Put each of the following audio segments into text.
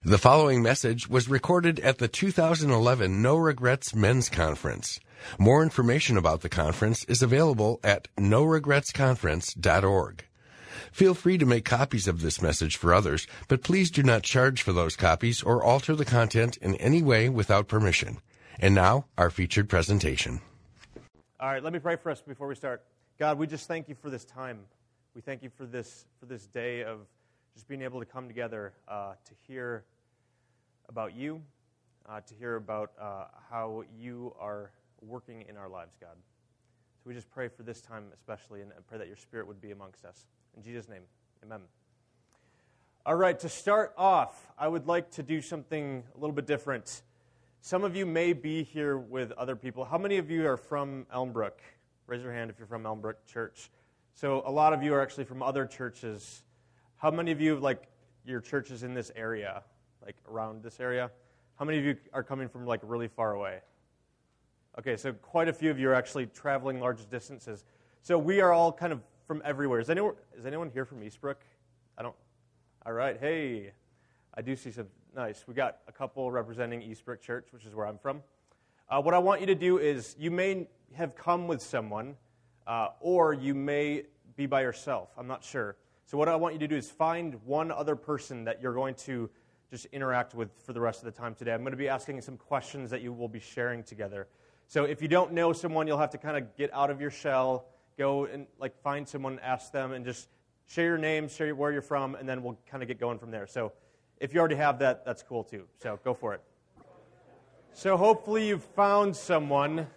The following message was recorded at the 2011 No Regrets Men's Conference. More information about the conference is available at noregretsconference.org. Feel free to make copies of this message for others, but please do not charge for those copies or alter the content in any way without permission. And now, our featured presentation. All right, let me pray for us before we start. God, we just thank you for this time. We thank you for this day of just being able to come together to hear about you, to hear about how you are working in our lives, God. So we just pray for this time especially, and pray that your Spirit would be amongst us. In Jesus' name, amen. All right, to start off, I would like to do something a little bit different. Some of you may be here with other people. How many of you are from Elmbrook? Raise your hand if you're from Elmbrook Church. So a lot of you are actually from other churches. How many of you, like, your church is in this area, like around this area? How many of you are coming from, like, really far away? Okay, so quite a few of you are actually traveling large distances. So we are all kind of from everywhere. Is anyone here from Eastbrook? All right, hey. I do see some, nice. We got a couple representing Eastbrook Church, which is where I'm from. What I want you to do is, you may have come with someone, or you may be by yourself. I'm not sure. So what I want you to do is find one other person that you're going to just interact with for the rest of the time today. I'm going to be asking some questions that you will be sharing together. So if you don't know someone, you'll have to kind of get out of your shell, go and find someone, ask them, and just share your name, share where you're from, and then we'll kind of get going from there. So if you already have that, that's cool too. So go for it. So hopefully you've found someone.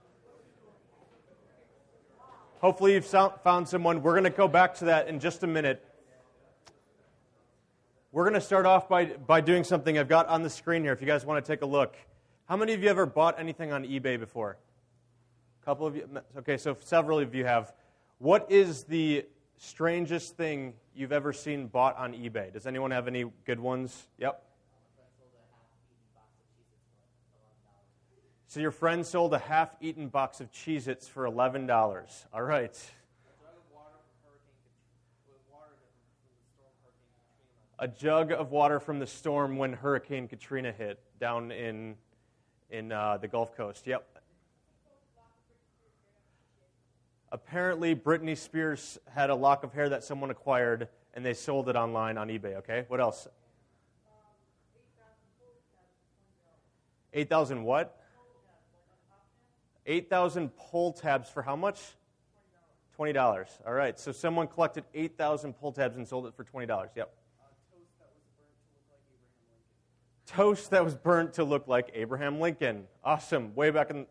Hopefully you've found someone. We're going to go back to that in just a minute. We're going to start off by doing something I've got on the screen here if you guys want to take a look. How many of you ever bought anything on eBay before? A couple of you? Okay, so several of you have. What is the strangest thing you've ever seen bought on eBay? Does anyone have any good ones? Yep. So your friend sold a half-eaten box of Cheez-Its for $11. All right. A jug of water from the storm when Hurricane Katrina hit down in the Gulf Coast. Yep. Apparently, Britney Spears had a lock of hair that someone acquired, and they sold it online on eBay. Okay. What else? 8,000 what? 8,000 pull tabs for how much? $20. All right. So someone collected 8,000 pull tabs and sold it for $20. Yep. Toast that was burnt to look like Abraham Lincoln. Awesome. Way back in.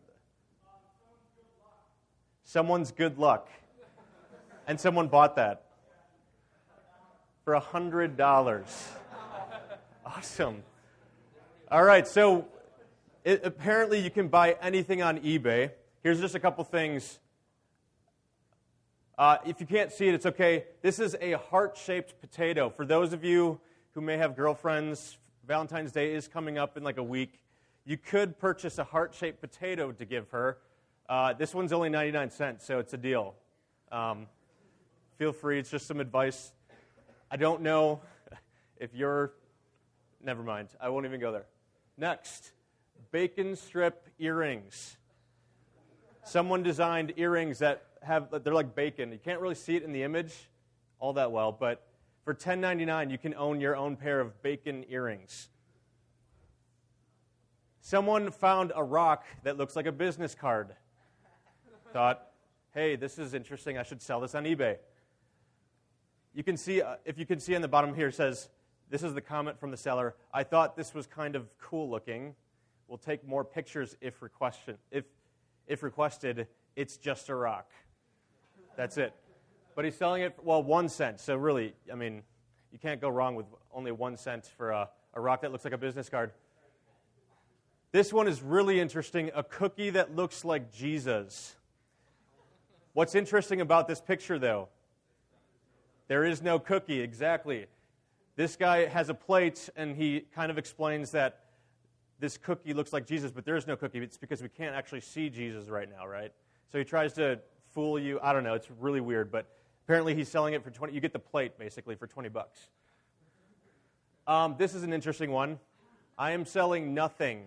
Someone's good luck. And someone bought that for $100. Awesome. All right. So apparently you can buy anything on eBay. Here's just a couple things. If you can't see it, it's okay. This is a heart-shaped potato. For those of you who may have girlfriends, Valentine's Day is coming up in like a week. You could purchase a heart-shaped potato to give her. This one's only 99 cents, so it's a deal. Feel free. It's just some advice. I don't know if you're... Never mind. I won't even go there. Next. Bacon strip earrings. Someone designed earrings they're like bacon. You can't really see it in the image all that well, but for $10.99 you can own your own pair of bacon earrings. Someone found a rock that looks like a business card. Thought, hey, this is interesting. I should sell this on eBay. You can see, if you can see on the bottom here, it says, this is the comment from the seller. I thought this was kind of cool looking. We'll take more pictures if requested. If requested, it's just a rock. That's it. But he's selling it, 1 cent. So really, I mean, you can't go wrong with only 1 cent for a rock that looks like a business card. This one is really interesting, a cookie that looks like Jesus. What's interesting about this picture, though? There is no cookie, exactly. This guy has a plate, and he kind of explains that this cookie looks like Jesus, but there is no cookie. It's because we can't actually see Jesus right now, right? So he tries to fool you. I don't know. It's really weird, but apparently he's selling it for $20. You get the plate, basically, for $20. This is an interesting one. I am selling nothing.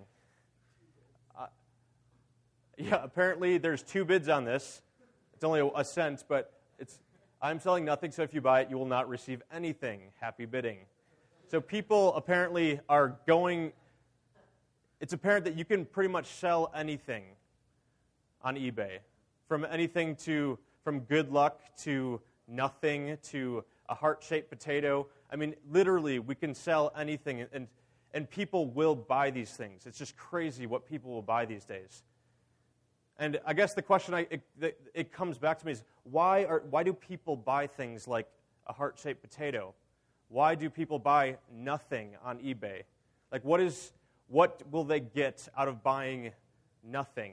Apparently there's 2 bids on this. It's only a cent, but I'm selling nothing, so if you buy it, you will not receive anything. Happy bidding. So people apparently are going, it's apparent that you can pretty much sell anything on eBay. From good luck to nothing to a heart-shaped potato. I mean, literally, we can sell anything, and people will buy these things. It's just crazy what people will buy these days. And I guess the question it comes back to me is, why do people buy things like a heart-shaped potato? Why do people buy nothing on eBay? Like, what will they get out of buying nothing?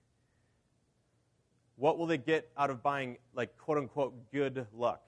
What will they get out of buying, like, quote-unquote, good luck?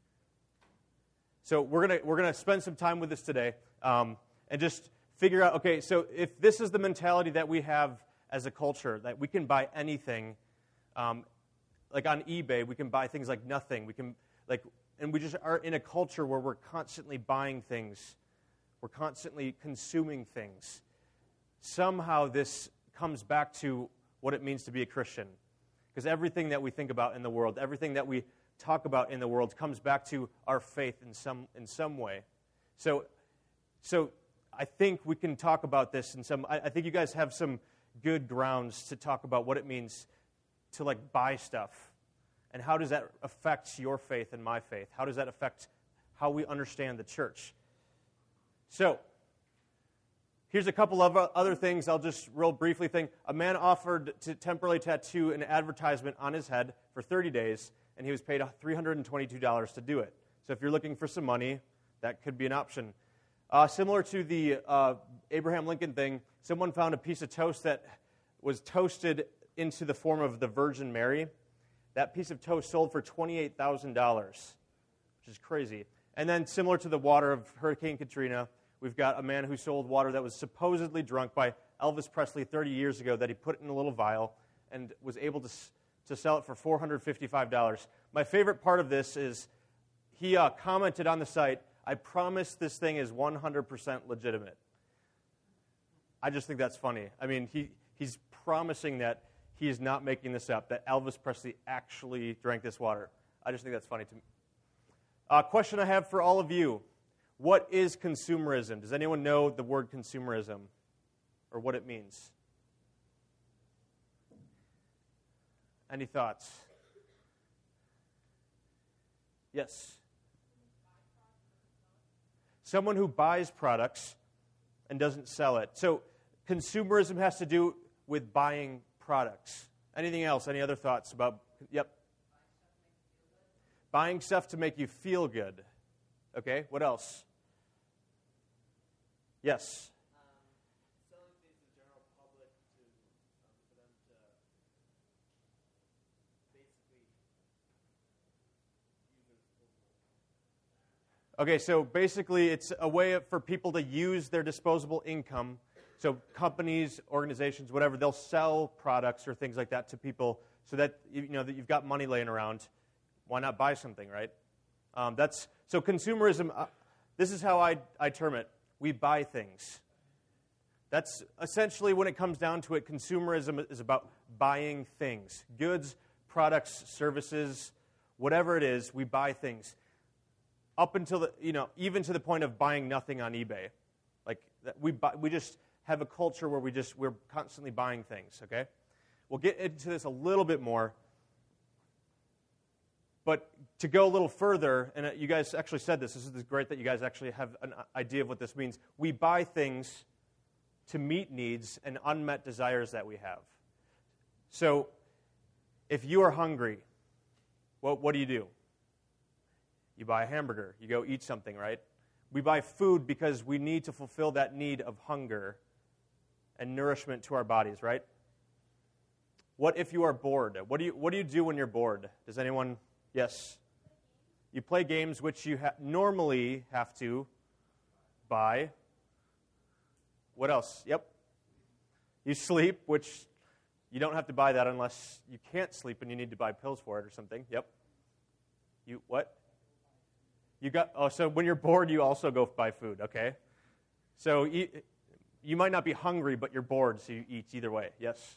So we're gonna spend some time with this today and just figure out, okay, so if this is the mentality that we have as a culture, that we can buy anything, like on eBay, we can buy things like nothing. We can, and we just are in a culture where we're constantly buying things. We're constantly consuming things. Somehow this comes back to what it means to be a Christian. Because everything that we think about in the world, everything that we talk about in the world comes back to our faith in some way. So I think we can talk about this in some. I think you guys have some good grounds to talk about what it means to, like, buy stuff, and how does that affect your faith and my faith? How does that affect how we understand the church? So here's a couple of other things I'll just real briefly think. A man offered to temporarily tattoo an advertisement on his head for 30 days, and he was paid $322 to do it. So if you're looking for some money, that could be an option. Similar to the Abraham Lincoln thing, someone found a piece of toast that was toasted into the form of the Virgin Mary. That piece of toast sold for $28,000, which is crazy. And then similar to the water of Hurricane Katrina, we've got a man who sold water that was supposedly drunk by Elvis Presley 30 years ago that he put in a little vial and was able to sell it for $455. My favorite part of this is he commented on the site, "I promise this thing is 100% legitimate." I just think that's funny. I mean, he's promising that he is not making this up, that Elvis Presley actually drank this water. I just think that's funny to me. Question I have for all of you. What is consumerism? Does anyone know the word consumerism or what it means? Any thoughts? Yes. Someone who buys products and doesn't sell it. So consumerism has to do with buying products. Anything else? Any other thoughts about? Yep. Buying stuff to make you feel good. Okay, what else? Yes. Selling things to the general public for them to basically use their disposable. Okay, so basically it's a way for people to use their disposable income. So companies, organizations, whatever, they'll sell products or things like that to people so that that you've got money laying around. Why not buy something, right? So consumerism. This is how I term it. We buy things. That's essentially, when it comes down to it, consumerism is about buying things. Goods, products, services, whatever it is, we buy things. Up until even to the point of buying nothing on eBay. Like we just have a culture where we're constantly buying things, okay? We'll get into this a little bit more. But to go a little further, and you guys actually said this is great that you guys actually have an idea of what this means. We buy things to meet needs and unmet desires that we have. So if you are hungry, what do? You buy a hamburger. You go eat something, right? We buy food because we need to fulfill that need of hunger and nourishment to our bodies, right? What if you are bored? What do you do when you're bored? Does anyone? Yes. You play games, which you normally have to buy. What else? Yep. You sleep, which you don't have to buy that unless you can't sleep and you need to buy pills for it or something. Yep. You what? So when you're bored, you also go buy food, okay? So you might not be hungry, but you're bored, so you eat either way. Yes?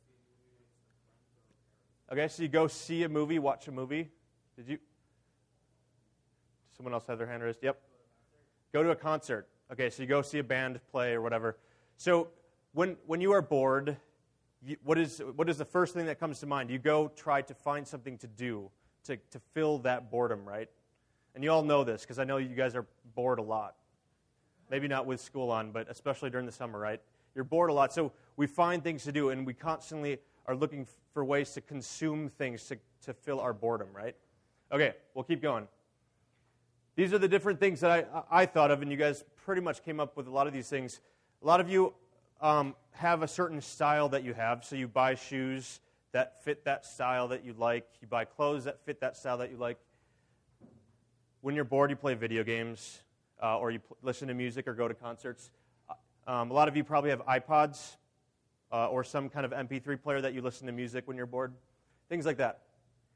Okay, so you go see a movie, watch a movie. Did you? Someone else have their hand raised? Yep. Go to a concert. Okay, so you go see a band play or whatever. So when you are bored, what is the first thing that comes to mind? You go try to find something to do to fill that boredom, right? And you all know this because I know you guys are bored a lot. Maybe not with school on, but especially during the summer, right? You're bored a lot. So we find things to do, and we constantly are looking for ways to consume things to fill our boredom, right? Okay, we'll keep going. These are the different things that I thought of, and you guys pretty much came up with a lot of these things. A lot of you have a certain style that you have, so you buy shoes that fit that style that you like. You buy clothes that fit that style that you like. When you're bored, you play video games, or you listen to music or go to concerts. A lot of you probably have iPods or some kind of MP3 player that you listen to music when you're bored. Things like that.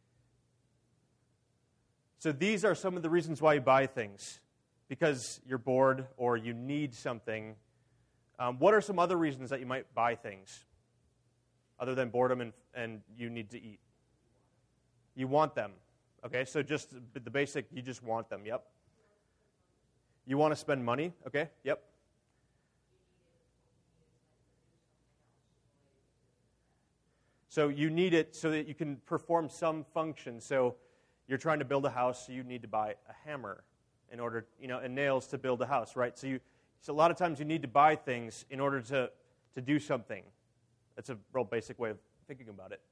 So these are some of the reasons why you buy things. Because you're bored or you need something. What are some other reasons that you might buy things? Other than boredom and you need to eat. You want them. Okay, so just the basic, you just want them. Yep. You want to spend money. Okay, yep. So you need it so that you can perform some function. So you're trying to build a house, so you need to buy a hammer in order, and nails to build a house, right? So a lot of times you need to buy things in order to do something. That's a real basic way of thinking about it.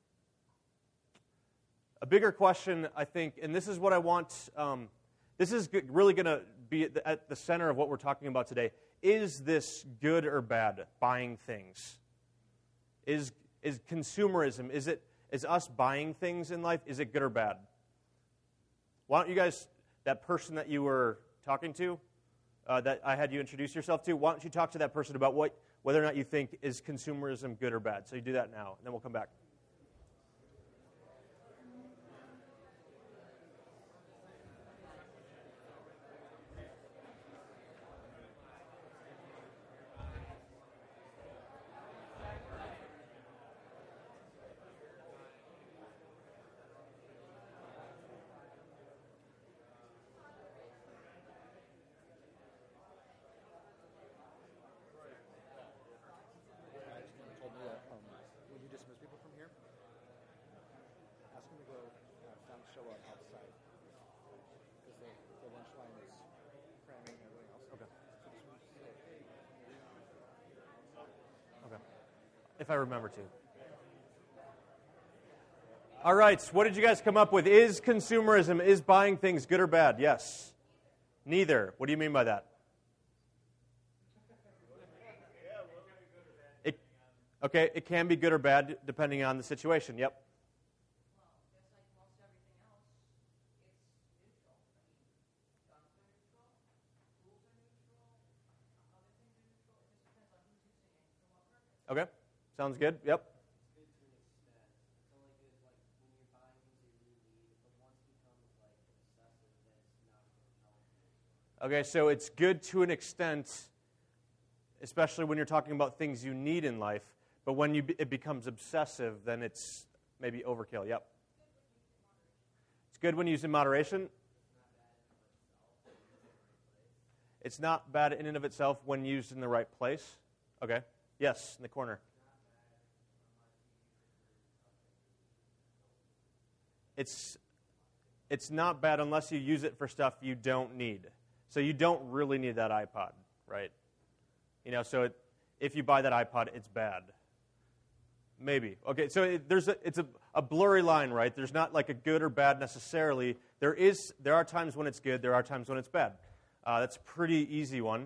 A bigger question, I think, and this is what I want, this is really going to be at the center of what we're talking about today. Is this good or bad, buying things? Is consumerism, is us buying things in life, is it good or bad? Why don't you guys, that person that you were talking to, that I had you introduce yourself to, why don't you talk to that person about whether or not you think is consumerism good or bad? So you do that now, and then we'll come back. If I remember to. All right, what did you guys come up with? Is consumerism, is buying things good or bad? Yes. Neither. What do you mean by that? It can be good or bad depending on the situation. Yep. Okay. Sounds good. Yep. Okay, so it's good to an extent, especially when you're talking about things you need in life, but when it becomes obsessive, then it's maybe overkill. Yep. It's good when used in moderation. It's not bad in and of itself when used in the right place. Okay. Yes, in the corner. It's not bad unless you use it for stuff you don't need. So you don't really need that iPod, right? So if you buy that iPod, it's bad. Maybe. Okay, so it's a blurry line, right? There's not like a good or bad necessarily. There are times when it's good, there are times when it's bad. That's a pretty easy one.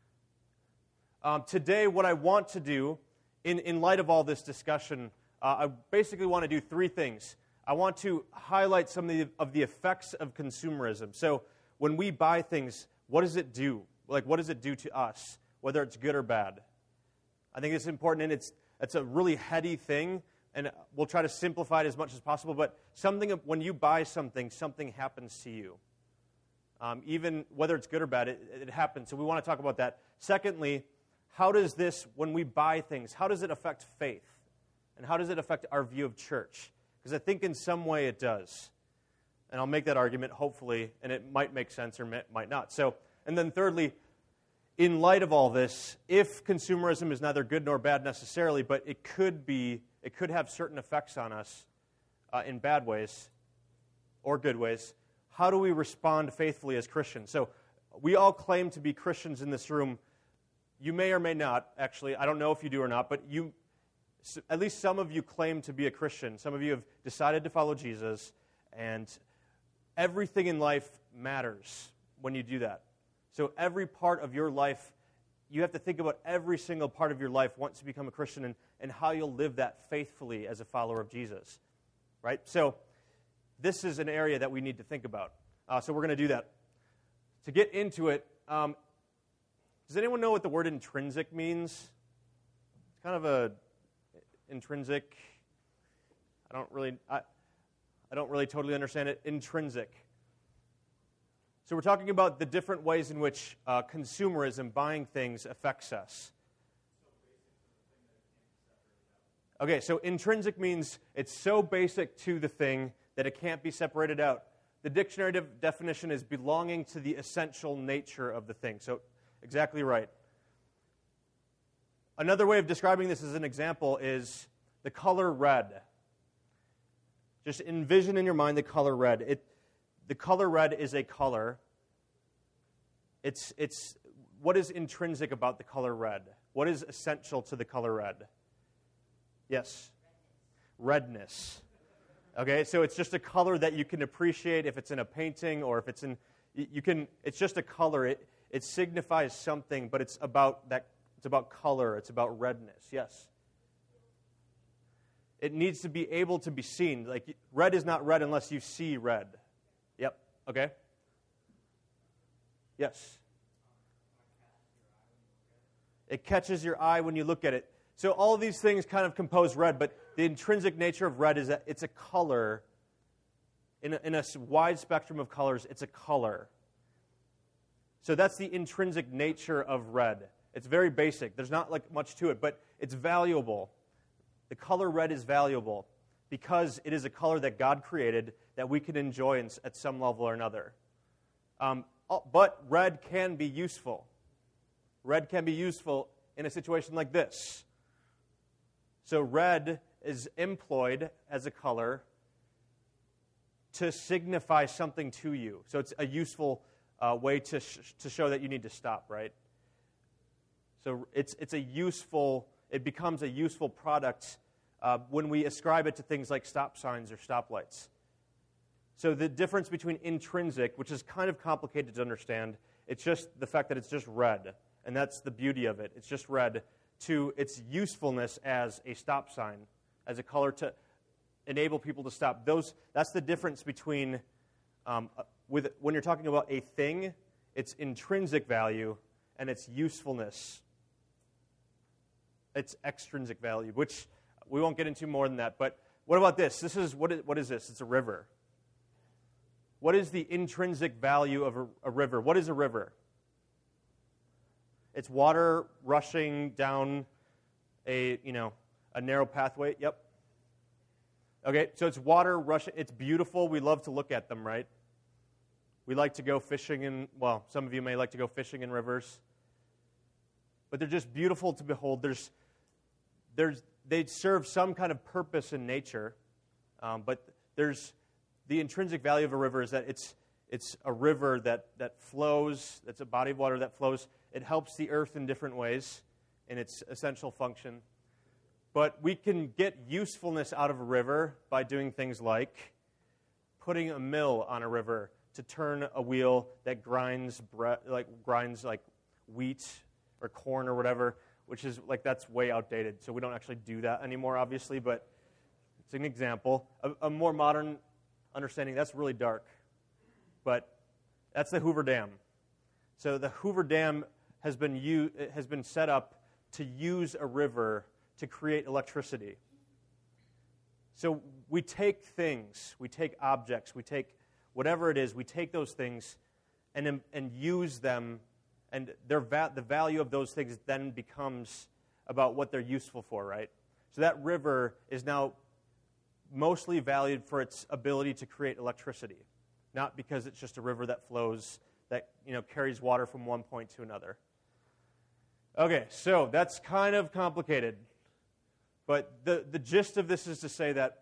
Today, what I want to do, in light of all this discussion, I basically want to do three things. I want to highlight some of the effects of consumerism. So when we buy things, what does it do? Like, what does it do to us, whether it's good or bad? I think it's important, and it's a really heady thing, and we'll try to simplify it as much as possible, but when you buy something, something happens to you. Even whether it's good or bad, it happens. So we want to talk about that. Secondly, how does this, when we buy things, how does it affect faith? And how does it affect our view of church? Because I think in some way it does. And I'll make that argument, hopefully, and it might make sense or might not. So, and then thirdly, in light of all this, if consumerism is neither good nor bad necessarily, but it could have certain effects on us in bad ways or good ways, how do we respond faithfully as Christians? So we all claim to be Christians in this room. You may or may not, actually. I don't know if you do or not, but at least some of you claim to be a Christian. Some of you have decided to follow Jesus, and everything in life matters when you do that. So every part of your life, you have to think about every single part of your life once you become a Christian and how you'll live that faithfully as a follower of Jesus, right? So this is an area that we need to think about. So we're going to do that. To get into it, does anyone know what the word intrinsic means? It's kind of a intrinsic. I don't really totally understand it. Intrinsic. So we're talking about the different ways in which consumerism, buying things, affects us. Okay, so intrinsic means it's so basic to the thing that it can't be separated out. The dictionary definition is belonging to the essential nature of the thing. So exactly right. Another way of describing this as an example is the color red. Just envision in your mind the color red. The color red is a color. It's what is intrinsic about the color red? What is essential to the color red? Yes? Redness. Okay, so it's just a color that you can appreciate if it's in a painting or if it's in, it's just a color. It signifies something, but it's about color, it's about redness. Yes? It needs to be able to be seen. Like, red is not red unless you see red. Yep, okay? Yes? It catches your eye when you look at it. So all of these things kind of compose red, but the intrinsic nature of red is that it's a color. In a wide spectrum of colors, it's a color. So that's the intrinsic nature of red. It's very basic. There's not like much to it, but it's valuable. The color red is valuable because it is a color that God created that we can enjoy at some level or another. But red can be useful. Red can be useful in a situation like this. So red is employed as a color to signify something to you. So it's a useful way to show that you need to stop, right? So it becomes a useful product when we ascribe it to things like stop signs or stoplights. So the difference between intrinsic, which is kind of complicated to understand, it's just the fact that it's just red, and that's the beauty of it. It's just red, to its usefulness as a stop sign, as a color to enable people to stop. That's the difference between, when you're talking about a thing, its intrinsic value and its usefulness. Its extrinsic value, which we won't get into more than that. But what about this? What is this? It's a river. What is the intrinsic value of a river? What is a river? It's water rushing down a narrow pathway. Yep. Okay, so it's water rushing. It's beautiful. We love to look at them, right? We like to go fishing some of you may like to go fishing in rivers. But they're just beautiful to behold. They serve some kind of purpose in nature, but there's the intrinsic value of a river is that it's a river that flows. It's a body of water that flows. It helps the earth in different ways in its essential function. But we can get usefulness out of a river by doing things like putting a mill on a river to turn a wheel that grinds wheat or corn or whatever, which is that's way outdated. So we don't actually do that anymore, obviously, but it's an example. A more modern understanding, that's really dark. But that's the Hoover Dam. So the Hoover Dam has been set up to use a river to create electricity. So we take things, we take objects, we take whatever it is, we take those things and use them And the value of those things then becomes about what they're useful for, right? So that river is now mostly valued for its ability to create electricity, not because it's just a river that flows, that carries water from one point to another. Okay, so that's kind of complicated. But the gist of this is to say that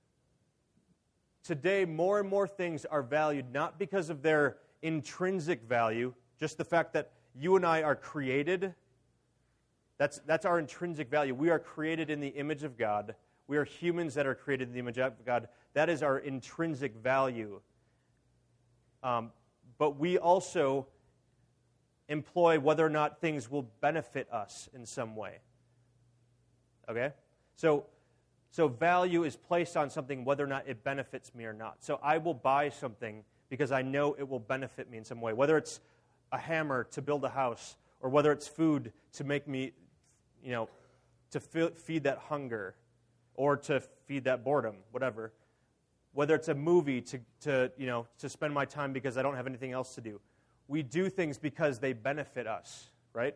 today more and more things are valued not because of their intrinsic value, just the fact that you and I are created. That's our intrinsic value. We are created in the image of God. We are humans that are created in the image of God. That is our intrinsic value. But we also employ whether or not things will benefit us in some way. Okay? So value is placed on something whether or not it benefits me or not. So I will buy something because I know it will benefit me in some way, whether it's a hammer to build a house or whether it's food to make me, to feed that hunger or to feed that boredom, whatever. Whether it's a movie to spend my time because I don't have anything else to do. We do things because they benefit us, right?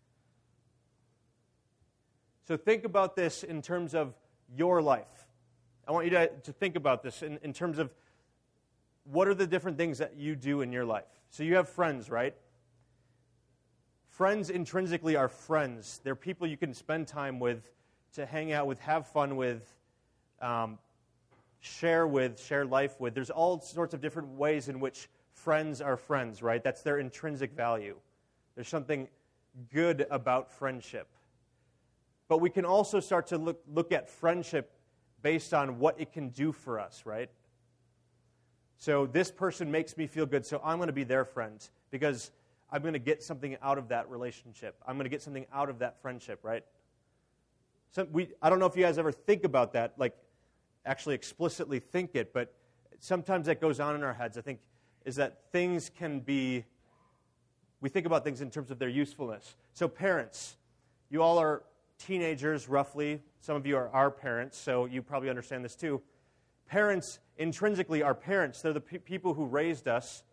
So think about this in terms of your life. I want you to think about this in terms of what are the different things that you do in your life. So you have friends, right? Friends intrinsically are friends. They're people you can spend time with, to hang out with, have fun with, share life with. There's all sorts of different ways in which friends are friends, right? That's their intrinsic value. There's something good about friendship. But we can also start to look at friendship based on what it can do for us, right? So this person makes me feel good, so I'm going to be their friend because I'm going to get something out of that relationship. I'm going to get something out of that friendship, right? I don't know if you guys ever think about that, like actually explicitly think it, but sometimes that goes on in our heads, I think, is that things can be, we think about things in terms of their usefulness. So parents, you all are teenagers roughly. Some of you are our parents, so you probably understand this too. Parents intrinsically are parents. They're the people who raised us.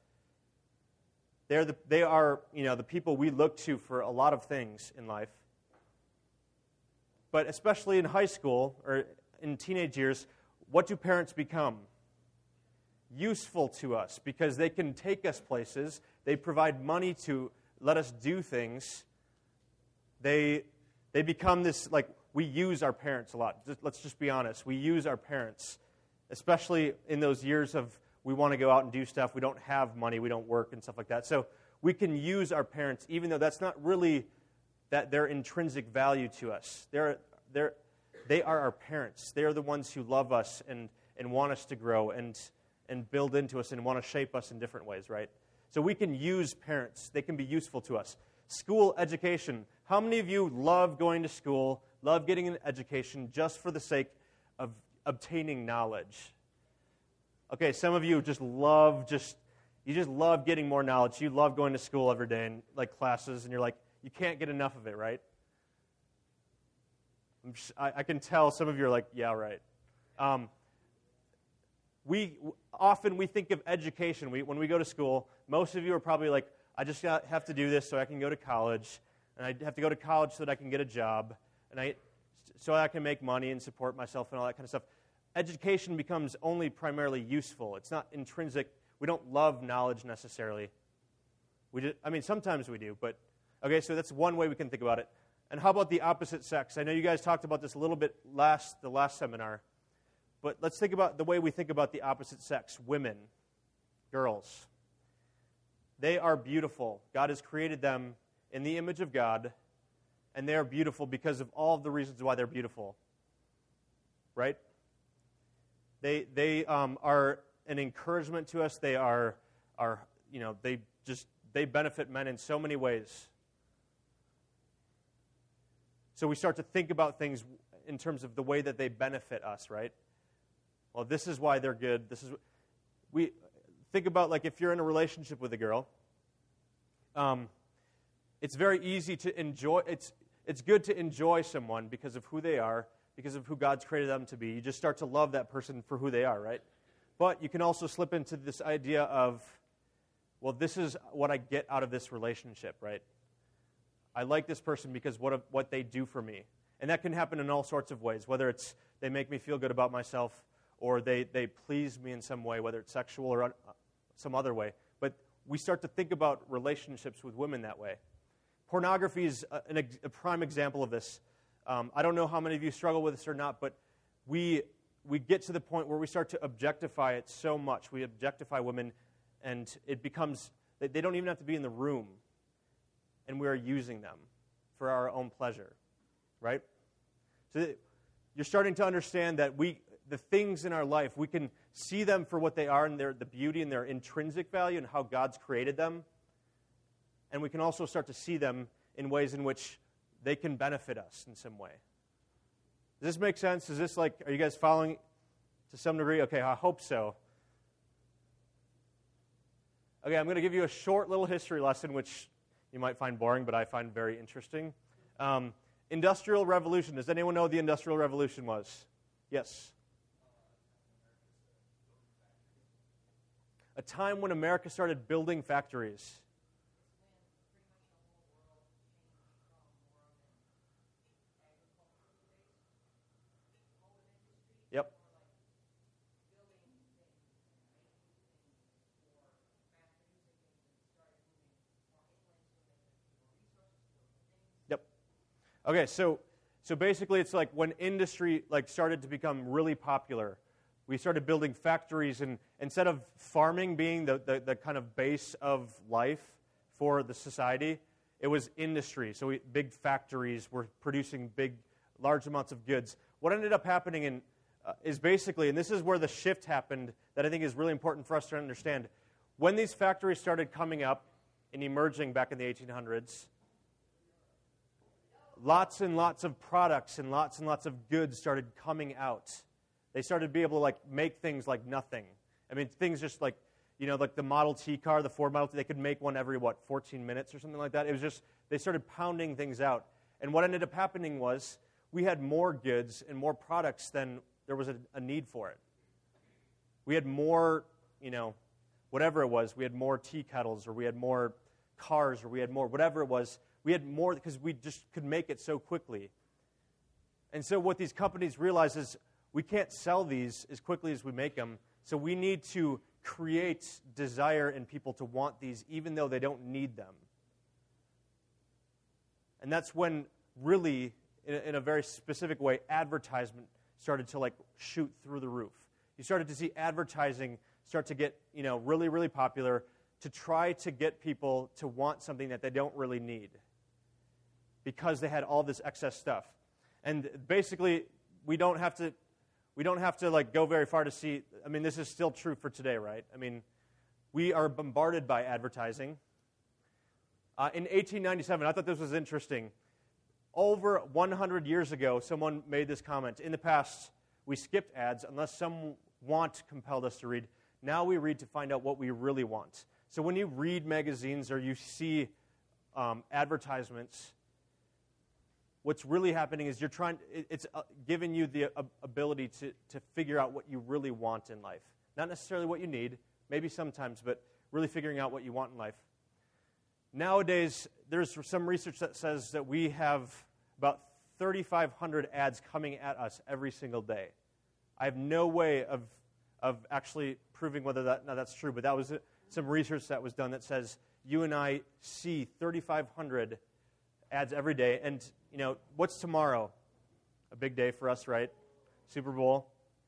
They are the people we look to for a lot of things in life. But especially in high school or in teenage years, what do parents become? Useful to us because they can take us places. They provide money to let us do things. They become this, like, we use our parents a lot. Let's just be honest. We use our parents, especially in those years of we want to go out and do stuff. We don't have money. We don't work and stuff like that. So we can use our parents, even though that's not really their intrinsic value to us. They are our parents. They are the ones who love us and want us to grow and build into us and want to shape us in different ways, right? So we can use parents. They can be useful to us. School education. How many of you love going to school, love getting an education just for the sake of obtaining knowledge? Okay, some of you you just love getting more knowledge. You love going to school every day and like classes, and you're like, you can't get enough of it, right? I can tell some of you are like, yeah, right. We think of education. When we go to school, most of you are probably like, I just have to do this so I can go to college, and I have to go to college so that I can get a job, and so I can make money and support myself and all that kind of stuff. Education becomes only primarily useful. It's not intrinsic. We don't love knowledge necessarily. Sometimes we do, but okay, so that's one way we can think about it. And how about the opposite sex? I know you guys talked about this a little bit the last seminar, but let's think about the way we think about the opposite sex, women, girls. They are beautiful. God has created them in the image of God, and they are beautiful because of all of the reasons why they're beautiful. Right? They are an encouragement to us. They they benefit men in so many ways. So we start to think about things in terms of the way that they benefit us, right? Well, this is why they're good. We think about, like, if you're in a relationship with a girl, it's very easy to enjoy. It's good to enjoy someone because of who they are, because of who God's created them to be. You just start to love that person for who they are, right? But you can also slip into this idea of well, this is what I get out of this relationship, right? I like this person because what they do for me. And that can happen in all sorts of ways, whether it's they make me feel good about myself or they please me in some way, whether it's sexual or some other way. But we start to think about relationships with women that way. Pornography is a prime example of this. I don't know how many of you struggle with this or not, but we get to the point where we start to objectify it so much. We objectify women, and it becomes, they don't even have to be in the room, and we are using them for our own pleasure, right? So you're starting to understand that the things in our life, we can see them for what they are and the beauty and their intrinsic value and how God's created them. And we can also start to see them in ways in which they can benefit us in some way. Does this make sense? Is this are you guys following to some degree? Okay, I hope so. Okay, I'm going to give you a short little history lesson, which you might find boring, but I find very interesting. Industrial Revolution. Does anyone know what the Industrial Revolution was? Yes. A time when America started building factories. Yep. Yep. Okay, so basically it's like when industry started to become really popular, we started building factories, and instead of farming being the kind of base of life for the society, it was industry. So big factories were producing large amounts of goods. What ended up happening is basically, and this is where the shift happened that I think is really important for us to understand, when these factories started coming up and emerging back in the 1800s, lots and lots of products and lots of goods started coming out. They started to be able to make things like nothing. I mean, things just like the Model T car, the Ford Model T, they could make one every, 14 minutes or something like that. It was just, they started pounding things out. And what ended up happening was we had more goods and more products than there was a need for it. We had more, whatever it was. We had more tea kettles, or we had more cars, or we had more, whatever it was. We had more because we just could make it so quickly. And so what these companies realize is we can't sell these as quickly as we make them, so we need to create desire in people to want these even though they don't need them. And that's when really, in a very specific way, advertisement started to shoot through the roof. You started to see advertising start to get really, really popular to try to get people to want something that they don't really need because they had all this excess stuff. And basically, we don't have to go very far to see. I mean, this is still true for today, right? I mean, we are bombarded by advertising. In 1897, I thought this was interesting. Over 100 years ago, someone made this comment. In the past, we skipped ads unless some want compelled us to read. Now we read to find out what we really want. So when you read magazines or you see advertisements, what's really happening is it's giving you the ability to figure out what you really want in life. Not necessarily what you need, maybe sometimes, but really figuring out what you want in life. Nowadays, there's some research that says that we have about 3,500 ads coming at us every single day. I have no way of actually proving whether that's true, but that was some research that was done that says you and I see 3,500 ads every day. And, what's tomorrow? A big day for us, right? Super Bowl.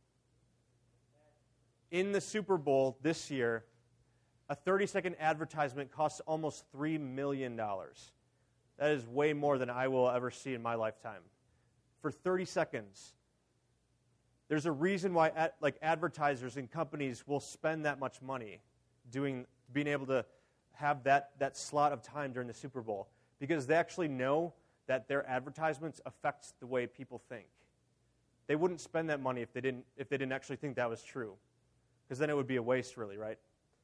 In the Super Bowl this year, a 30-second advertisement costs almost $3 million. That is way more than I will ever see in my lifetime. For 30 seconds. There's a reason why advertisers and companies will spend that much money being able to have that slot of time during the Super Bowl, because they actually know that their advertisements affect the way people think. They wouldn't spend that money if they didn't actually think that was true, because then it would be a waste, really, right?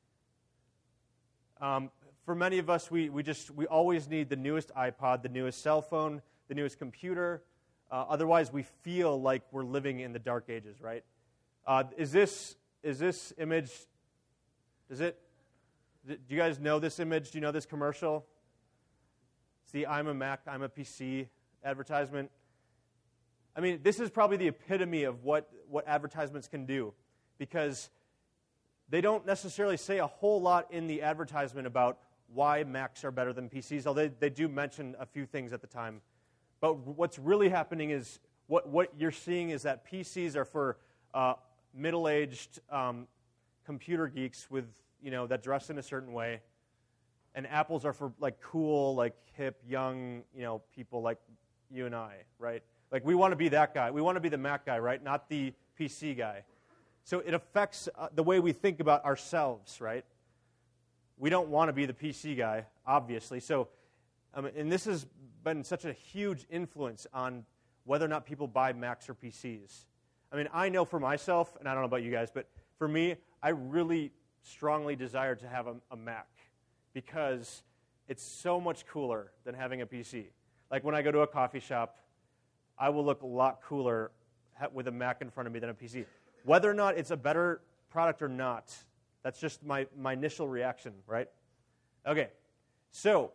For many of us, we always need the newest iPod, the newest cell phone, the newest computer. Otherwise, we feel like we're living in the dark ages, right? Is this image? Does Do you guys know this image? Do you know this commercial? It's the I'm a Mac, I'm a PC advertisement. I mean, this is probably the epitome of what advertisements can do, because they don't necessarily say a whole lot in the advertisement about why Macs are better than PCs, although they do mention a few things at the time. But what's really happening is, what you're seeing is that PCs are for middle-aged computer geeks with, that dress in a certain way, and Apples are for like cool, like hip, young, people like you and I, right? Like we want to be that guy. We want to be the Mac guy, right? Not the PC guy. So it affects the way we think about ourselves, right? We don't want to be the PC guy, obviously. So, and this has been such a huge influence on whether or not people buy Macs or PCs. I mean, I know for myself, and I don't know about you guys, but for me, I really strongly desire to have a Mac because it's so much cooler than having a PC. Like when I go to a coffee shop, I will look a lot cooler with a Mac in front of me than a PC. Whether or not it's a better product or not, that's just my initial reaction, right? Okay, so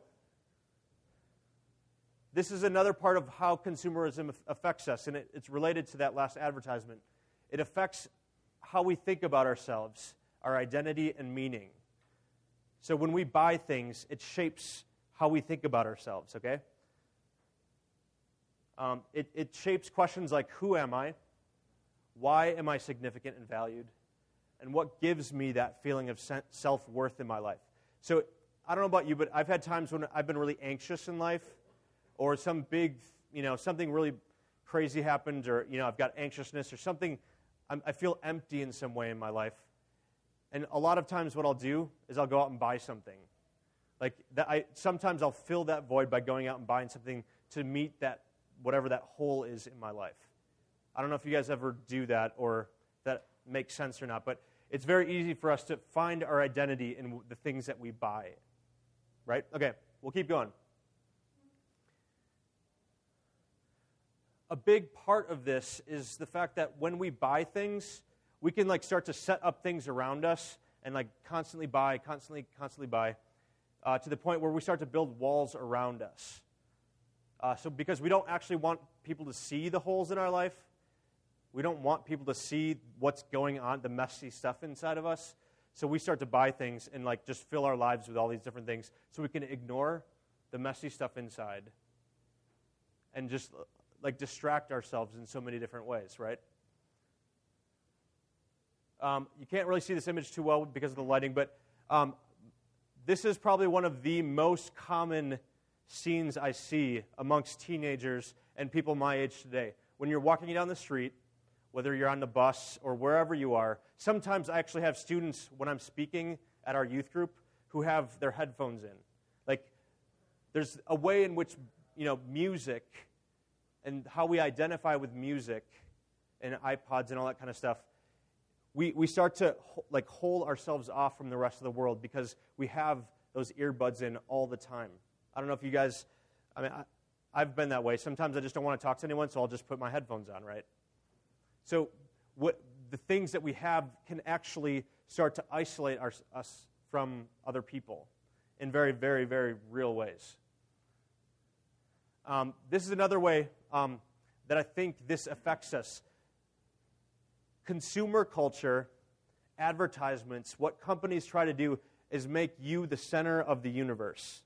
this is another part of how consumerism affects us, and it's related to that last advertisement. It affects how we think about ourselves, our identity and meaning. So when we buy things, it shapes how we think about ourselves, okay? It shapes questions like, who am I? Why am I significant and valued? And what gives me that feeling of self-worth in my life? So I don't know about you, but I've had times when I've been really anxious in life, or some big, something really crazy happened, or, I've got anxiousness or something. I feel empty in some way in my life. And a lot of times what I'll do is I'll go out and buy something. Like sometimes I'll fill that void by going out and buying something to meet that, whatever that hole is in my life. I don't know if you guys ever do that or that makes sense or not, but it's very easy for us to find our identity in the things that we buy. Right? Okay, we'll keep going. A big part of this is the fact that when we buy things, we can start to set up things around us and constantly buy, to the point where we start to build walls around us. So because we don't actually want people to see the holes in our life, we don't want people to see what's going on, the messy stuff inside of us, so we start to buy things and just fill our lives with all these different things so we can ignore the messy stuff inside and just distract ourselves in so many different ways, right? You can't really see this image too well because of the lighting, but this is probably one of the most common scenes I see amongst teenagers and people my age today. When you're walking down the street, whether you're on the bus or wherever you are, sometimes I actually have students, when I'm speaking at our youth group, who have their headphones in. There's a way in which, music and how we identify with music and iPods and all that kind of stuff, we start to hold ourselves off from the rest of the world because we have those earbuds in all the time. I don't know if you guys, I've been that way. Sometimes I just don't want to talk to anyone, so I'll just put my headphones on, right? So the things that we have can actually start to isolate us from other people in very, very, very real ways. This is another way that I think this affects us. Consumer culture, advertisements, what companies try to do is make you the center of the universe.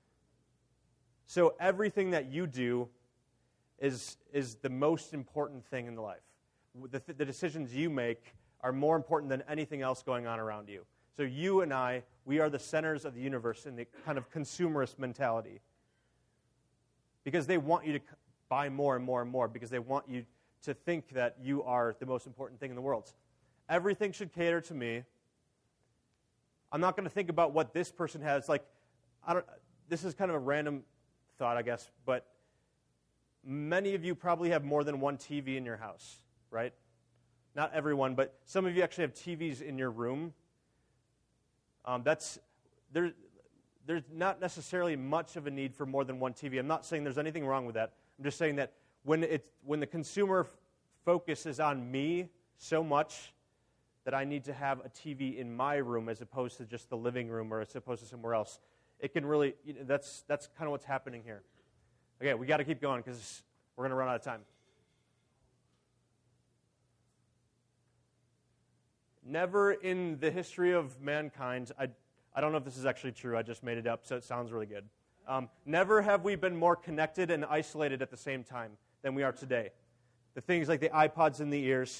So everything that you do is the most important thing in the life. The decisions you make are more important than anything else going on around you. So you and I, we are the centers of the universe in the kind of consumerist mentality. Because they want you to buy more and more and more, because they want you to think that you are the most important thing in the world. Everything should cater to me. I'm not going to think about what this person has. This is kind of a random thought, I guess, but many of you probably have more than one TV in your house, right? Not everyone, but some of you actually have TVs in your room. There's not necessarily much of a need for more than one TV. I'm not saying there's anything wrong with that. I'm just saying that when the consumer focus is on me so much, that I need to have a TV in my room as opposed to just the living room or as opposed to somewhere else. It can really, that's kind of what's happening here. Okay, we got to keep going because we're going to run out of time. Never in the history of mankind, I don't know if this is actually true, I just made it up, so it sounds really good. Never have we been more connected and isolated at the same time than we are today. The things like the iPods in the ears,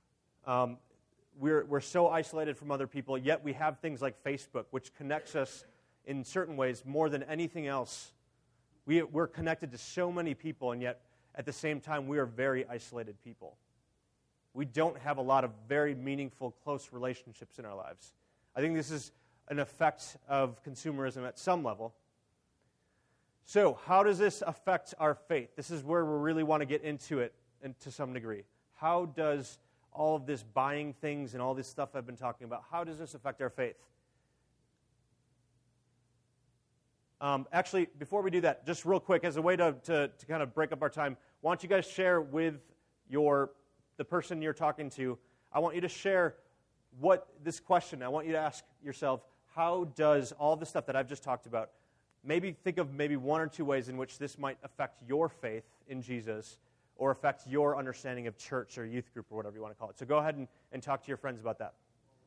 we're so isolated from other people, yet we have things like Facebook, which connects us in certain ways more than anything else. We're connected to so many people, and yet at the same time, we are very isolated people. We don't have a lot of very meaningful, close relationships in our lives. I think this is an effect of consumerism at some level. So, how does this affect our faith? This is where we really want to get into it and to some degree. How does all of this buying things and all this stuff I've been talking about, how does this affect our faith? Actually, before we do that, just real quick, as a way to kind of break up our time, why don't you guys share with the person you're talking to, I want you to share this question. I want you to ask yourself, how does all the stuff that I've just talked about, maybe think of maybe one or two ways in which this might affect your faith in Jesus or affect your understanding of church or youth group or whatever you want to call it. So go ahead and talk to your friends about that.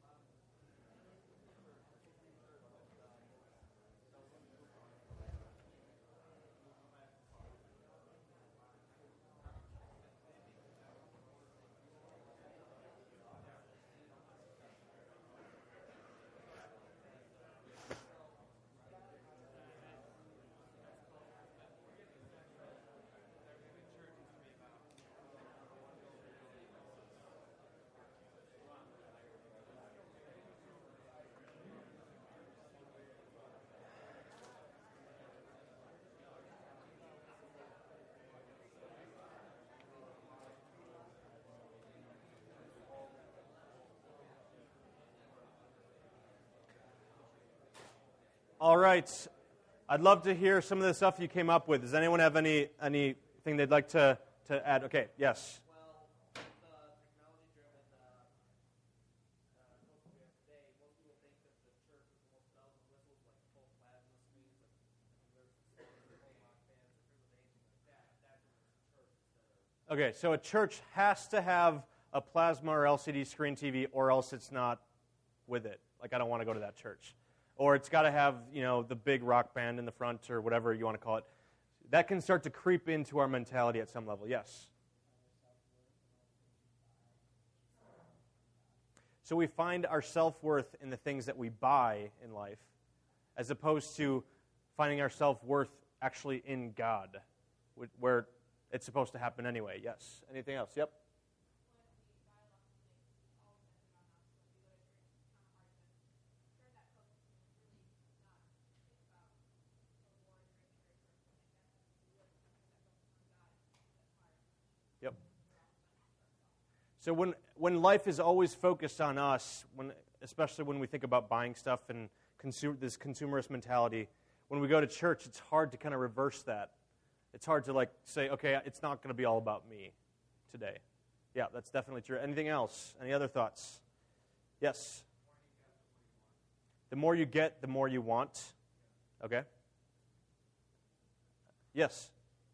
All right. I'd love to hear some of the stuff you came up with. Does anyone have anything they'd like to add? Okay, yes. Well, with the technology-driven culture we have today, most people think that the church is the most bells and whistles, like full plasma screens, and there's full rock bands, or anything like that. That's when it's a church instead of... Okay, so a church has to have a plasma or LCD screen TV, or else it's not with it. Like, I don't want to go to that church. Or it's got to have, the big rock band in the front or whatever you want to call it. That can start to creep into our mentality at some level. Yes? So we find our self-worth in the things that we buy in life as opposed to finding our self-worth actually in God, where it's supposed to happen anyway. Yes? Anything else? Yep? So when life is always focused on us, especially when we think about buying stuff and this consumerist mentality, when we go to church, it's hard to kind of reverse that. It's hard to say, okay, it's not going to be all about me today. Yeah, that's definitely true. Anything else? Any other thoughts? Yes? The more you get, the more you want. Okay? Yes?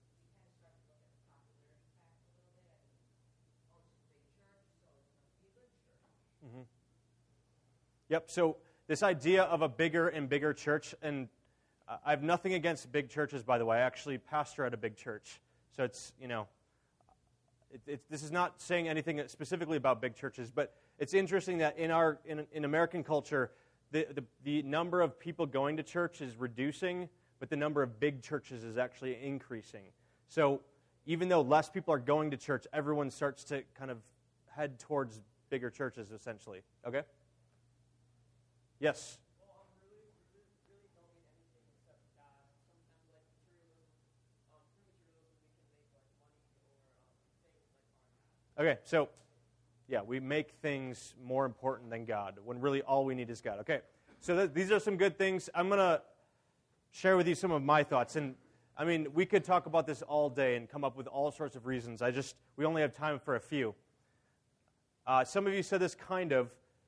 Mm-hmm. Yep, so this idea of a bigger and bigger church, and I have nothing against big churches, by the way. I actually pastor at a big church. So it's, this is not saying anything specifically about big churches, but it's interesting that in American culture, the number of people going to church is reducing, but the number of big churches is actually increasing. So even though less people are going to church, everyone starts to kind of head towards bigger churches, essentially. Okay? Yes? Well, really don't mean anything except God. Sometimes, like materialism, through materialism, we can make money or things like our God. Okay, so, yeah, we make things more important than God, when really all we need is God. Okay, so these are some good things. I'm going to share with you some of my thoughts. And, we could talk about this all day and come up with all sorts of reasons. We only have time for a few. Some of you said this kind of,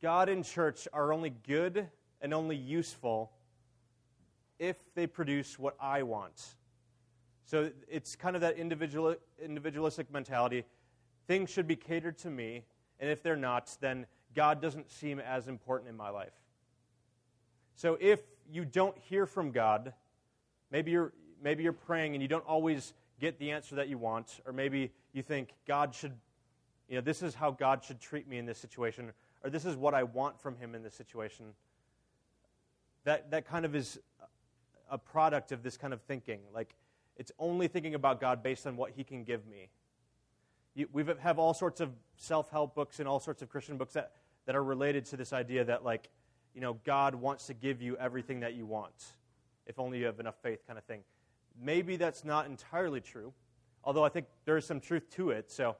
God and church are only good and only useful if they produce what I want. So it's kind of that individualistic mentality. Things should be catered to me, and if they're not, then God doesn't seem as important in my life. So if you don't hear from God, maybe you're praying and you don't always get the answer that you want, or maybe you think God should, this is how God should treat me in this situation, or this is what I want from him in this situation. That kind of is a product of this kind of thinking. Like, it's only thinking about God based on what he can give me. We have all sorts of self-help books and all sorts of Christian books that are related to this idea that, like, God wants to give you everything that you want, if only you have enough faith, kind of thing. Maybe that's not entirely true, although I think there is some truth to it. So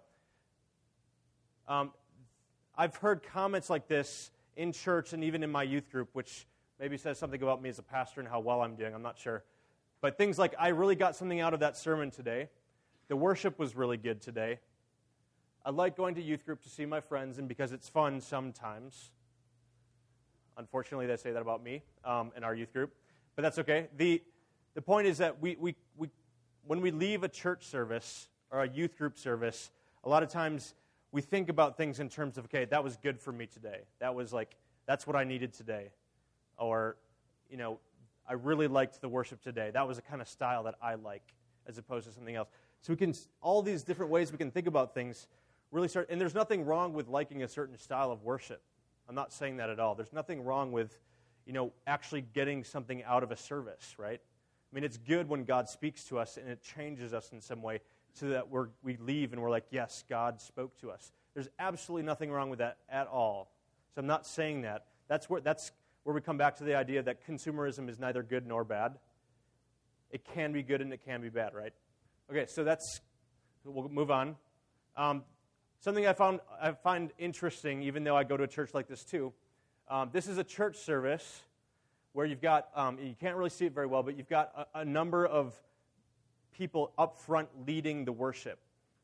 I've heard comments like this in church and even in my youth group, which maybe says something about me as a pastor and how well I'm doing. I'm not sure. But things like, I really got something out of that sermon today. The worship was really good today. I like going to youth group to see my friends and because it's fun sometimes. Unfortunately, they say that about me in our youth group, but that's okay. The point is that we when we leave a church service or a youth group service, a lot of times we think about things in terms of, okay, that was good for me today. That's what I needed today. Or, I really liked the worship today. That was a kind of style that I like, as opposed to something else. So all these different ways we can think about things really start, and there's nothing wrong with liking a certain style of worship. I'm not saying that at all. There's nothing wrong with, actually getting something out of a service, right? I mean, it's good when God speaks to us and it changes us in some way so that we leave and we're like, yes, God spoke to us. There's absolutely nothing wrong with that at all. So I'm not saying that. That's where we come back to the idea that consumerism is neither good nor bad. It can be good and it can be bad, right? Okay, so we'll move on. Something I find interesting, even though I go to a church like this too. This is a church service where you've got, you can't really see it very well, but you've got a number of people up front leading the worship.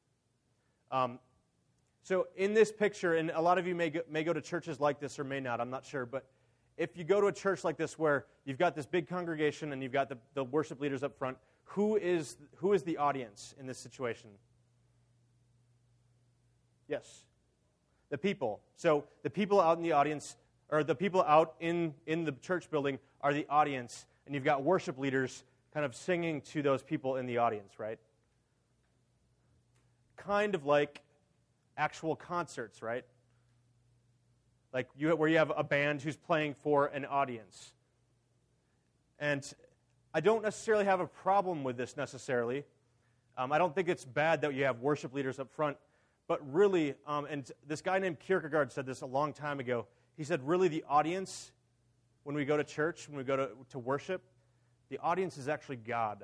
So in this picture, and a lot of you may go to churches like this or may not, I'm not sure, but if you go to a church like this where you've got this big congregation and you've got the worship leaders up front, who is the audience in this situation? Yes. The people. So the people out in the audience, or the people out in the church building are the audience, and you've got worship leaders kind of singing to those people in the audience, right? Kind of like actual concerts, right? Like where you have a band who's playing for an audience. And I don't necessarily have a problem with this necessarily. I don't think it's bad that you have worship leaders up front. But really, and this guy named Kierkegaard said this a long time ago, he said, really the audience, when we go to church, when we go to worship, the audience is actually God.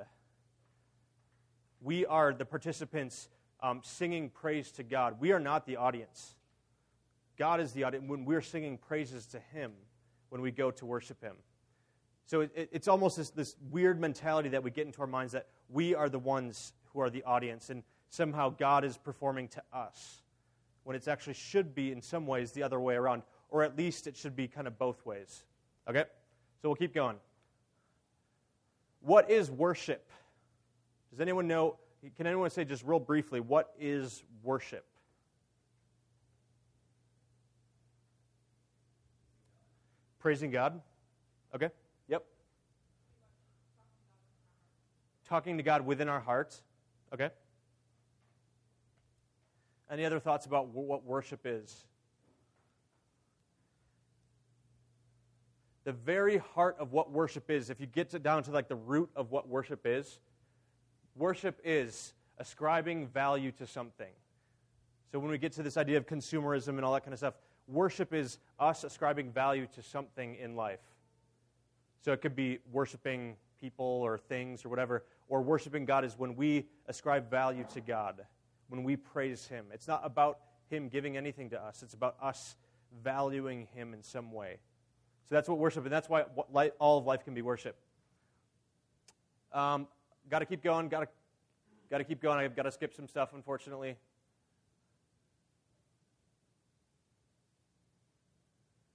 We are the participants singing praise to God. We are not the audience. God is the audience when we're singing praises to him when we go to worship him. So it's almost this weird mentality that we get into our minds that we are the ones who are the audience, and somehow God is performing to us, when it actually should be in some ways the other way around, or at least it should be kind of both ways. Okay? So we'll keep going. What is worship? Does anyone know? Can anyone say just real briefly, what is worship? Praising God. Okay? Yep. Talking to God within our hearts. Okay? Any other thoughts about what worship is? The very heart of what worship is, if you get down to like the root of what worship is ascribing value to something. So when we get to this idea of consumerism and all that kind of stuff, worship is us ascribing value to something in life. So it could be worshiping people or things or whatever, or worshiping God is when we ascribe value to God, when we praise him. It's not about him giving anything to us. It's about us valuing him in some way. So that's what worship, and that's why all of life can be worship. Got to keep going. Got to keep going. I've got to skip some stuff, unfortunately.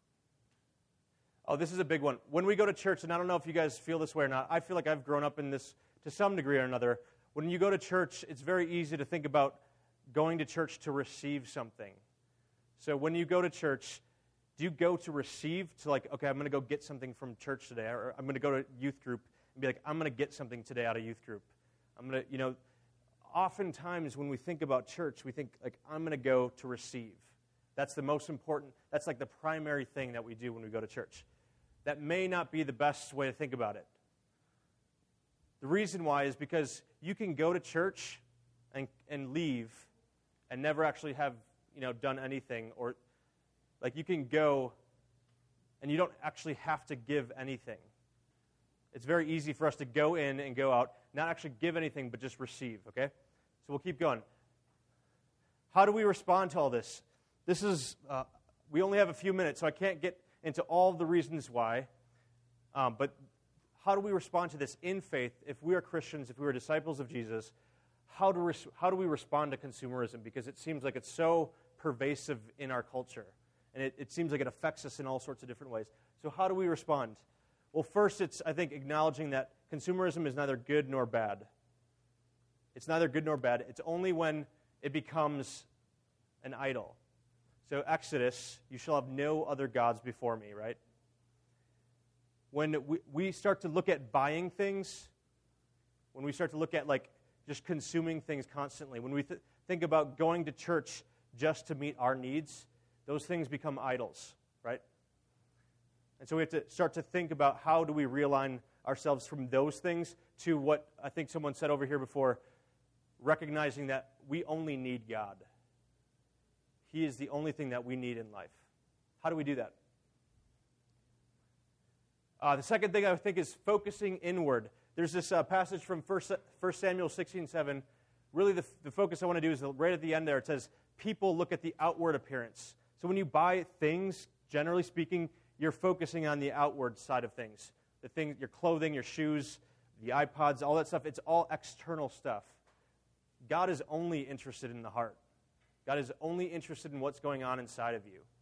Oh, this is a big one. When we go to church, and I don't know if you guys feel this way or not, I feel like I've grown up in this to some degree or another. When you go to church, it's very easy to think about going to church to receive something. So when you go to church, do you go to receive, to like, okay, I'm going to go get something from church today, or I'm going to go to youth group and be like, I'm going to get something today out of youth group. I'm going to, oftentimes when we think about church, we think like, I'm going to go to receive. That's the most important, that's like the primary thing that we do when we go to church. That may not be the best way to think about it. The reason why is because you can go to church and leave and never actually have, done anything, or like you can go and you don't actually have to give anything. It's very easy for us to go in and go out, not actually give anything, but just receive, okay? So we'll keep going. How do we respond to all this? This is, we only have a few minutes, so I can't get into all the reasons why, but how do we respond to this in faith if we are Christians, if we are disciples of Jesus? How do we respond to consumerism? Because it seems like it's so pervasive in our culture, and it seems like it affects us in all sorts of different ways. So how do we respond? Well, first, it's, I think, acknowledging that consumerism is neither good nor bad. It's neither good nor bad. It's only when it becomes an idol. So Exodus, you shall have no other gods before me, right? When we start to look at buying things, when we start to look at like just consuming things constantly, when we think about going to church just to meet our needs, those things become idols, right? And so we have to start to think about how do we realign ourselves from those things to what I think someone said over here before, recognizing that we only need God. He is the only thing that we need in life. How do we do that? The second thing I think is focusing inward. There's this passage from 1 Samuel 16:7. Really the focus I want to do is right at the end there. It says, people look at the outward appearance. So when you buy things, generally speaking, you're focusing on the outward side of things. The things, your clothing, your shoes, the iPods, all that stuff, it's all external stuff. God is only interested in the heart. God is only interested in what's going on inside of you.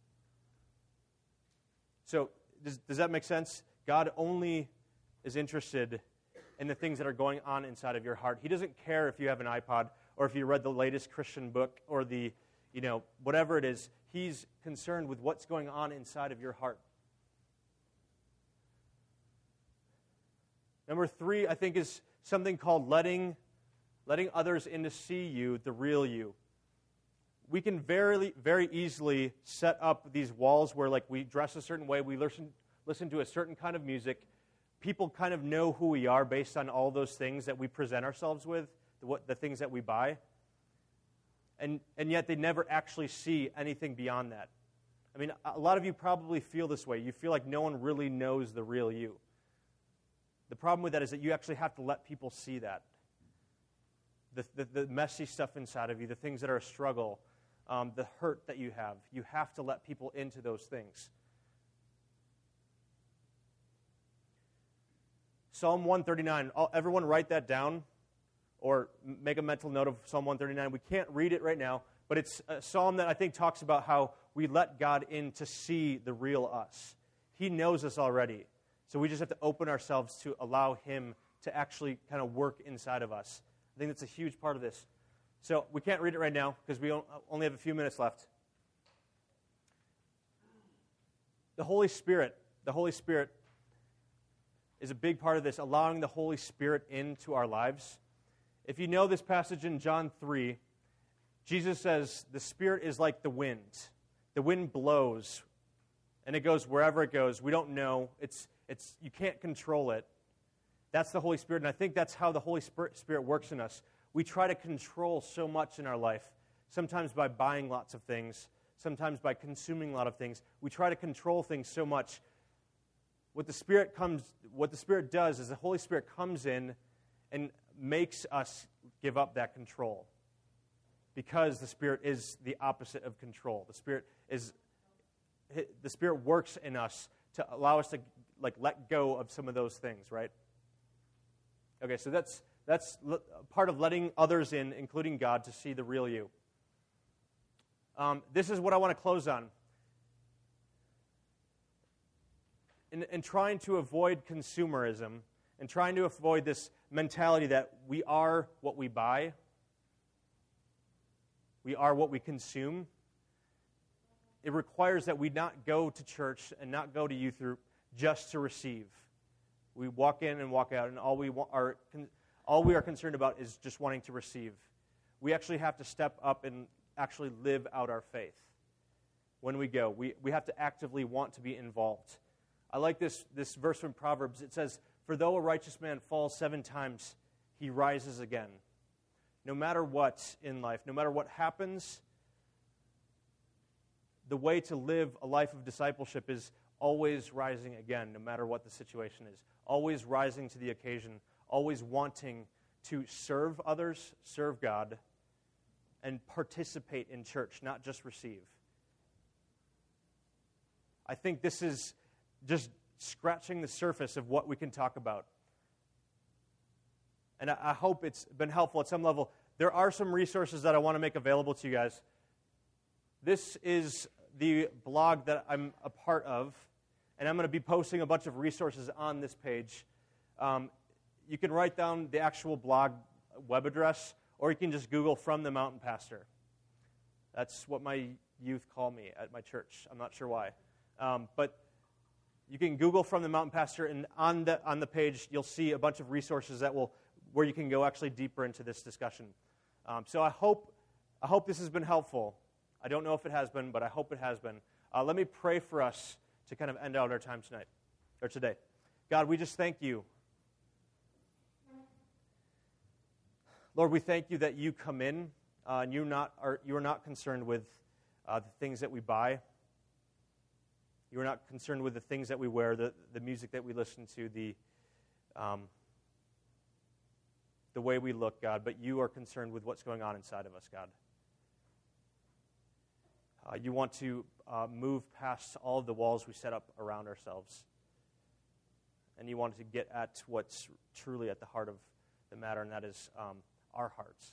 So does that make sense? God only is interested in the things that are going on inside of your heart. He doesn't care if you have an iPod or if you read the latest Christian book or the, whatever it is. He's concerned with what's going on inside of your heart. Number 3, I think, is something called letting others in to see you, the real you. We can very, very easily set up these walls where, like, we dress a certain way, we listen to a certain kind of music. People kind of know who we are based on all those things that we present ourselves with, the things that we buy. And yet they never actually see anything beyond that. I mean, a lot of you probably feel this way. You feel like no one really knows the real you. The problem with that is that you actually have to let people see that. The messy stuff inside of you, the things that are a struggle, the hurt that you have to let people into those things. Psalm 139, everyone write that down or make a mental note of Psalm 139. We can't read it right now, but it's a psalm that I think talks about how we let God in to see the real us. He knows us already, so we just have to open ourselves to allow Him to actually kind of work inside of us. I think that's a huge part of this. So we can't read it right now because we only have a few minutes left. The Holy Spirit is a big part of this, allowing the Holy Spirit into our lives. If you know this passage in John 3, Jesus says the Spirit is like the wind. The wind blows, and it goes wherever it goes. We don't know. You can't control it. That's the Holy Spirit, and I think that's how the Holy Spirit works in us. We try to control so much in our life, sometimes by buying lots of things, sometimes by consuming a lot of things. We try to control things so much. What the Spirit does is the Holy Spirit comes in and makes us give up that control, because the Spirit is the opposite of control. The Spirit works in us to allow us to let go of some of those things, right? Okay, so that's part of letting others in, including God, to see the real you. This is what I want to close on. in trying to avoid consumerism and trying to avoid this mentality that we are what we buy, we are what we consume, it requires that we not go to church and not go to youth group just to receive. We walk in and walk out, and all we are concerned about is just wanting to receive. We actually have to step up and actually live out our faith. When we go, we have to actively want to be involved. I like this verse from Proverbs. It says, "For though a righteous man falls 7 times, he rises again." No matter what in life, no matter what happens, the way to live a life of discipleship is always rising again, no matter what the situation is. Always rising to the occasion, always wanting to serve others, serve God, and participate in church, not just receive. I think this is just scratching the surface of what we can talk about. And I hope it's been helpful at some level. There are some resources that I want to make available to you guys. This is the blog that I'm a part of, and I'm going to be posting a bunch of resources on this page. You can write down the actual blog web address, or you can just Google "From the Mountain Pastor." That's what my youth call me at my church. I'm not sure why. But you can Google "From the Mountain Pastor," and on the page you'll see a bunch of resources where you can go actually deeper into this discussion. So I hope this has been helpful. I don't know if it has been, but I hope it has been. Let me pray for us to kind of end out our time tonight, or today. God, we just thank you. Lord, we thank you that you come in, and you are not concerned with the things that we buy. You are not concerned with the things that we wear, the music that we listen to, the way we look, God, but you are concerned with what's going on inside of us, God. You want to move past all of the walls we set up around ourselves. And you want to get at what's truly at the heart of the matter, and that is our hearts.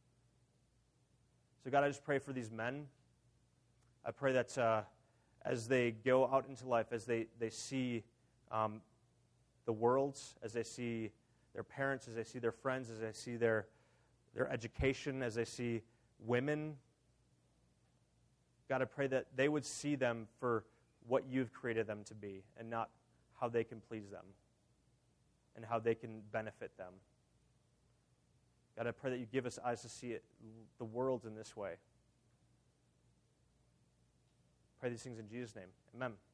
So God, I just pray for these men. I pray that as they go out into life, as they see the world, as they see their parents, as they see their friends, as they see their education, as they see women, God, I pray that they would see them for what you've created them to be, and not how they can please them and how they can benefit them. God, I pray that you give us eyes to see the world in this way. Pray these things in Jesus' name. Amen.